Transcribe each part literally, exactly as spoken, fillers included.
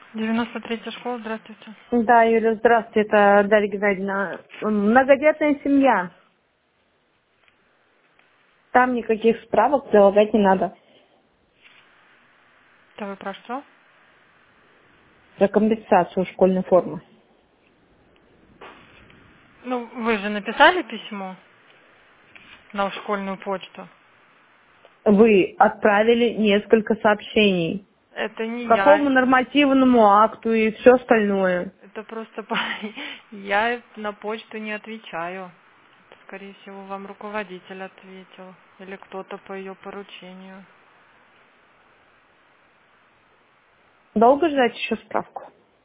девяносто третья школа, здравствуйте. Да, Юля, здравствуйте, это Дарья Геннадьевна. Многодетная семья. Там никаких справок прилагать не надо. Это вы про что? За компенсацию школьной формы. Ну, вы же написали письмо на школьную почту. Вы отправили несколько сообщений. Это не К какому я, нормативному акту и все остальное. это просто по- я на почту не отвечаю. Скорее всего, вам руководитель ответил. Или кто-то по ее поручению. Долго ждать еще справку?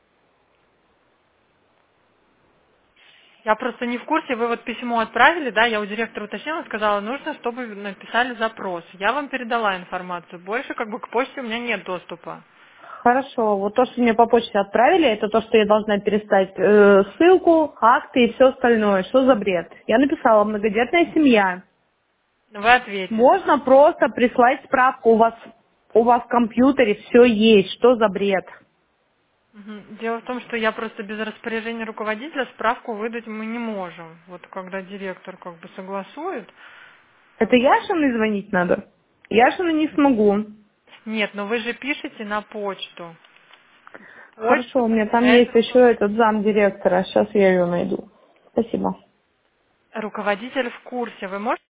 Я просто не в курсе, вы вот письмо отправили, да, я у директора уточнила, сказала, нужно, чтобы вы написали запрос. Я вам передала информацию. Больше как бы к почте у меня нет доступа. Хорошо, вот то, что мне по почте отправили, это то, что я должна перестать э, ссылку, акты и все остальное. Что за бред? Я написала многодетная семья. Вы ответили. Можно просто прислать справку. У вас, у вас в компьютере все есть. Что за бред? Мгм. Дело в том, что я просто без распоряжения руководителя справку выдать мы не можем. Вот когда директор как бы согласует. Это Яшиной звонить надо? Яшина не смогу. Нет, но вы же пишете на почту. Хорошо, Почту у меня там есть это еще этот зам директора. Сейчас я ее найду. Спасибо. руководитель в курсе. Вы можете